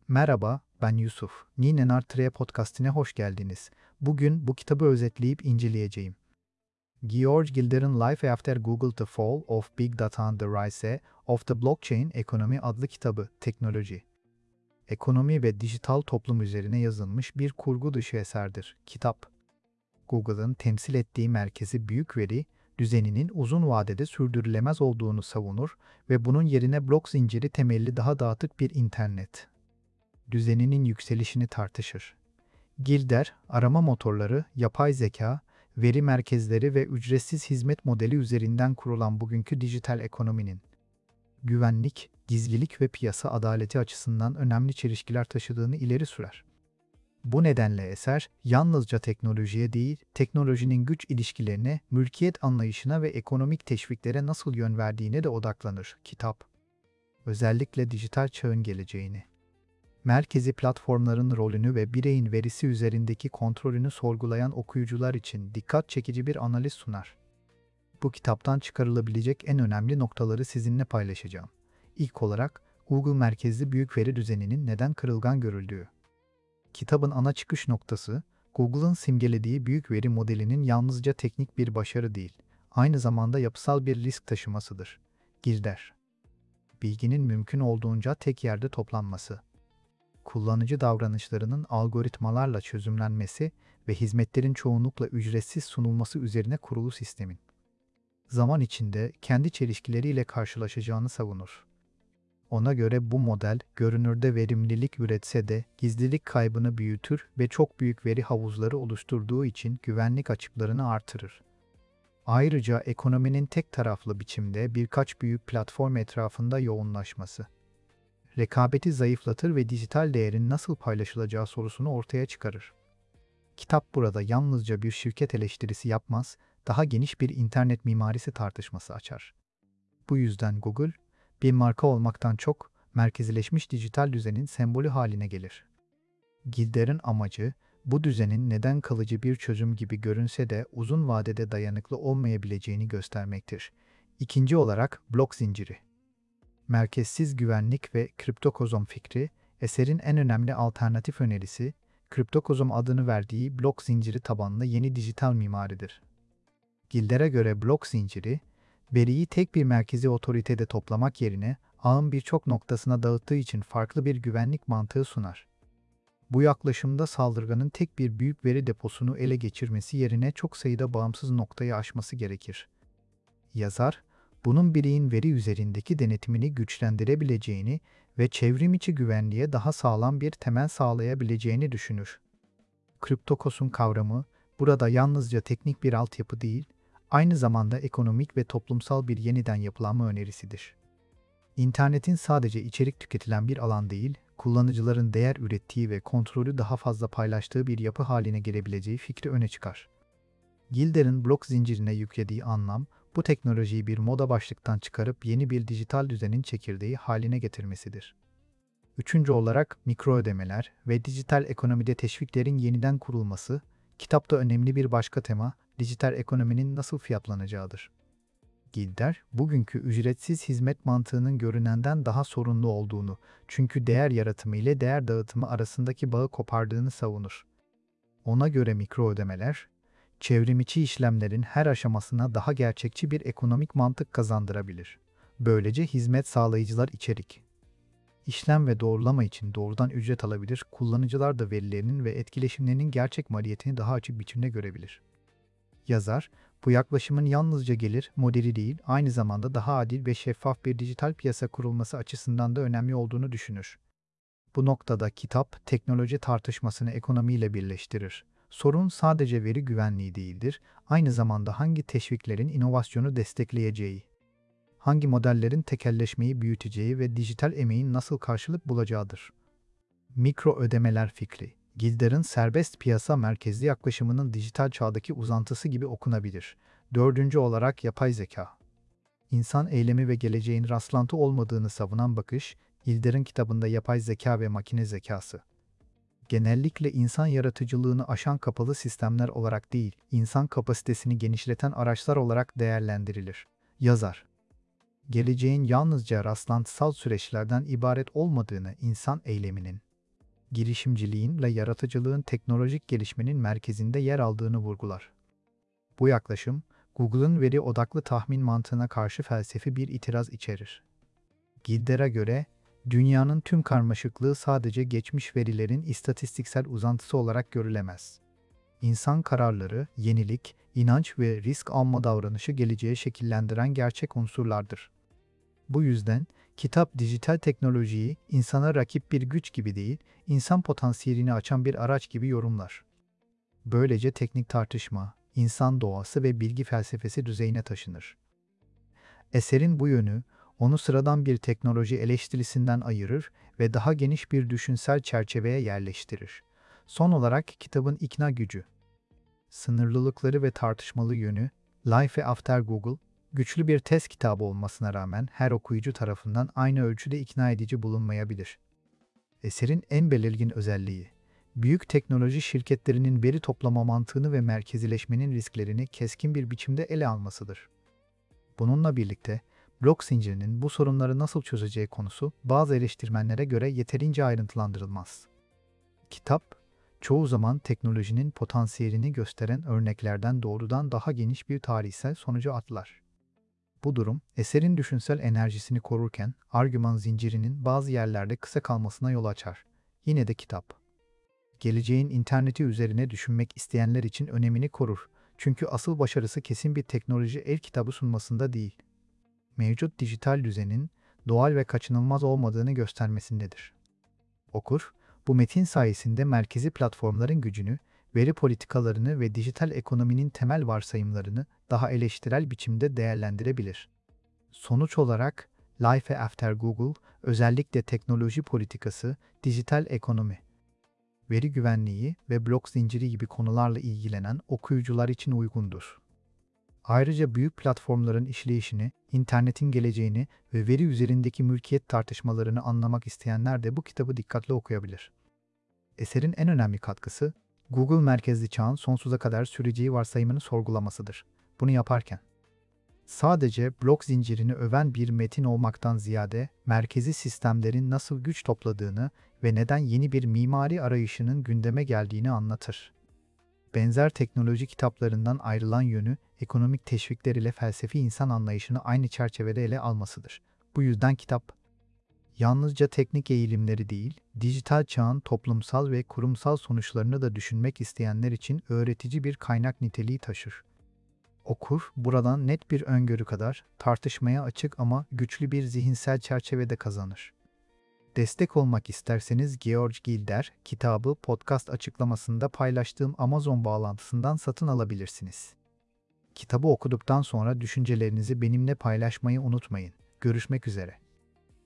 Merhaba, ben Yusuf. Ninen Artre podcastine hoş geldiniz. Bugün bu kitabı özetleyip inceleyeceğim. George Gilder'ın Life After Google: The Fall of Big Data and the Rise of the Blockchain Economy adlı kitabı, teknoloji, ekonomi ve dijital toplum üzerine yazılmış bir kurgu dışı eserdir. Kitap, Google'ın temsil ettiği merkezi büyük veri düzeninin uzun vadede sürdürülemez olduğunu savunur ve bunun yerine blok zinciri temelli daha dağıtık bir internet düzeninin yükselişini tartışır. Gilder, arama motorları, yapay zeka, veri merkezleri ve ücretsiz hizmet modeli üzerinden kurulan bugünkü dijital ekonominin güvenlik, gizlilik ve piyasa adaleti açısından önemli çelişkiler taşıdığını ileri sürer. Bu nedenle eser, yalnızca teknolojiye değil, teknolojinin güç ilişkilerine, mülkiyet anlayışına ve ekonomik teşviklere nasıl yön verdiğine de odaklanır. Kitap, özellikle dijital çağın geleceğini, merkezi platformların rolünü ve bireyin verisi üzerindeki kontrolünü sorgulayan okuyucular için dikkat çekici bir analiz sunar. Bu kitaptan çıkarılabilecek en önemli noktaları sizinle paylaşacağım. İlk olarak, Google merkezli büyük veri düzeninin neden kırılgan görüldüğü. Kitabın ana çıkış noktası, Google'ın simgelediği büyük veri modelinin yalnızca teknik bir başarı değil, aynı zamanda yapısal bir risk taşımasıdır. Gilder, bilginin mümkün olduğunca tek yerde toplanması, kullanıcı davranışlarının algoritmalarla çözümlenmesi ve hizmetlerin çoğunlukla ücretsiz sunulması üzerine kurulu sistemin zaman içinde kendi çelişkileriyle karşılaşacağını savunur. Ona göre bu model, görünürde verimlilik üretse de gizlilik kaybını büyütür ve çok büyük veri havuzları oluşturduğu için güvenlik açıklarını artırır. Ayrıca ekonominin tek taraflı biçimde birkaç büyük platform etrafında yoğunlaşması, rekabeti zayıflatır ve dijital değerin nasıl paylaşılacağı sorusunu ortaya çıkarır. Kitap burada yalnızca bir şirket eleştirisi yapmaz, daha geniş bir internet mimarisi tartışması açar. Bu yüzden Google, bir marka olmaktan çok, merkezileşmiş dijital düzenin sembolü haline gelir. Gilder'in amacı, bu düzenin neden kalıcı bir çözüm gibi görünse de uzun vadede dayanıklı olmayabileceğini göstermektir. İkinci olarak, blok zinciri. Merkezsiz güvenlik ve kriptokozom fikri, eserin en önemli alternatif önerisi, kriptokozom adını verdiği blok zinciri tabanlı yeni dijital mimaridir. Gilder'e göre blok zinciri, veriyi tek bir merkezi otoritede toplamak yerine ağın birçok noktasına dağıttığı için farklı bir güvenlik mantığı sunar. Bu yaklaşımda saldırganın tek bir büyük veri deposunu ele geçirmesi yerine çok sayıda bağımsız noktayı aşması gerekir. Yazar, bunun bireyin veri üzerindeki denetimini güçlendirebileceğini ve çevrim içi güvenliğe daha sağlam bir temel sağlayabileceğini düşünür. Kriptokosun kavramı, burada yalnızca teknik bir altyapı değil, aynı zamanda ekonomik ve toplumsal bir yeniden yapılanma önerisidir. İnternetin sadece içerik tüketilen bir alan değil, kullanıcıların değer ürettiği ve kontrolü daha fazla paylaştığı bir yapı haline gelebileceği fikri öne çıkar. Gilder'in blok zincirine yüklediği anlam, bu teknolojiyi bir moda başlıktan çıkarıp yeni bir dijital düzenin çekirdeği haline getirmesidir. Üçüncü olarak mikro ödemeler ve dijital ekonomide teşviklerin yeniden kurulması, kitapta önemli bir başka tema, dijital ekonominin nasıl fiyatlanacağıdır. Gilder, bugünkü ücretsiz hizmet mantığının görünenden daha sorunlu olduğunu, çünkü değer yaratımı ile değer dağıtımı arasındaki bağı kopardığını savunur. Ona göre mikro ödemeler, çevrimiçi işlemlerin her aşamasına daha gerçekçi bir ekonomik mantık kazandırabilir. Böylece hizmet sağlayıcılar içerik, işlem ve doğrulama için doğrudan ücret alabilir, kullanıcılar da verilerinin ve etkileşimlerinin gerçek maliyetini daha açık biçimde görebilir. Yazar, bu yaklaşımın yalnızca gelir modeli değil, aynı zamanda daha adil ve şeffaf bir dijital piyasa kurulması açısından da önemli olduğunu düşünür. Bu noktada kitap, teknoloji tartışmasını ekonomiyle birleştirir. Sorun sadece veri güvenliği değildir, aynı zamanda hangi teşviklerin inovasyonu destekleyeceği, hangi modellerin tekelleşmeyi büyüteceği ve dijital emeğin nasıl karşılık bulacağıdır. Mikro ödemeler fikri, Gilder'in serbest piyasa merkezli yaklaşımının dijital çağdaki uzantısı gibi okunabilir. Dördüncü olarak yapay zeka. İnsan eylemi ve geleceğin rastlantı olmadığını savunan bakış, Gilder'in kitabında yapay zeka ve makine zekası, genellikle insan yaratıcılığını aşan kapalı sistemler olarak değil, insan kapasitesini genişleten araçlar olarak değerlendirilir. Yazar, geleceğin yalnızca rastlantısal süreçlerden ibaret olmadığını, insan eyleminin girişimciliğin ve yaratıcılığın teknolojik gelişmenin merkezinde yer aldığını vurgular. Bu yaklaşım, Google'ın veri odaklı tahmin mantığına karşı felsefi bir itiraz içerir. Gilder'a göre, dünyanın tüm karmaşıklığı sadece geçmiş verilerin istatistiksel uzantısı olarak görülemez. İnsan kararları, yenilik, inanç ve risk alma davranışı geleceği şekillendiren gerçek unsurlardır. Bu yüzden, kitap dijital teknolojiyi insana rakip bir güç gibi değil, insan potansiyelini açan bir araç gibi yorumlar. Böylece teknik tartışma, insan doğası ve bilgi felsefesi düzeyine taşınır. Eserin bu yönü, onu sıradan bir teknoloji eleştirisinden ayırır ve daha geniş bir düşünsel çerçeveye yerleştirir. Son olarak kitabın ikna gücü, sınırlılıkları ve tartışmalı yönü, Life After Google, güçlü bir test kitabı olmasına rağmen her okuyucu tarafından aynı ölçüde ikna edici bulunmayabilir. Eserin en belirgin özelliği, büyük teknoloji şirketlerinin veri toplama mantığını ve merkezileşmenin risklerini keskin bir biçimde ele almasıdır. Bununla birlikte, blok zincirinin bu sorunları nasıl çözeceği konusu bazı eleştirmenlere göre yeterince ayrıntılandırılmaz. Kitap, çoğu zaman teknolojinin potansiyelini gösteren örneklerden doğrudan daha geniş bir tarihsel sonuca atlar. Bu durum, eserin düşünsel enerjisini korurken, argüman zincirinin bazı yerlerde kısa kalmasına yol açar. Yine de kitap, geleceğin interneti üzerine düşünmek isteyenler için önemini korur. Çünkü asıl başarısı kesin bir teknoloji kitabı sunmasında değil, mevcut dijital düzenin doğal ve kaçınılmaz olmadığını göstermesindedir. Okur, bu metin sayesinde merkezi platformların gücünü, veri politikalarını ve dijital ekonominin temel varsayımlarını daha eleştirel biçimde değerlendirebilir. Sonuç olarak, Life After Google, özellikle teknoloji politikası, dijital ekonomi, veri güvenliği ve blok zinciri gibi konularla ilgilenen okuyucular için uygundur. Ayrıca büyük platformların işleyişini, internetin geleceğini ve veri üzerindeki mülkiyet tartışmalarını anlamak isteyenler de bu kitabı dikkatli okuyabilir. Eserin en önemli katkısı, Google merkezli çağın sonsuza kadar süreceği varsayımını sorgulamasıdır. Bunu yaparken, sadece blok zincirini öven bir metin olmaktan ziyade, merkezi sistemlerin nasıl güç topladığını ve neden yeni bir mimari arayışının gündeme geldiğini anlatır. Benzer teknoloji kitaplarından ayrılan yönü, ekonomik teşvikler ile felsefi insan anlayışını aynı çerçevede ele almasıdır. Bu yüzden kitap, yalnızca teknik eğilimleri değil, dijital çağın toplumsal ve kurumsal sonuçlarını da düşünmek isteyenler için öğretici bir kaynak niteliği taşır. Okur, buradan net bir öngörü kadar, tartışmaya açık ama güçlü bir zihinsel çerçevede kazanır. Destek olmak isterseniz George Gilder kitabı podcast açıklamasında paylaştığım Amazon bağlantısından satın alabilirsiniz. Kitabı okuduktan sonra düşüncelerinizi benimle paylaşmayı unutmayın. Görüşmek üzere.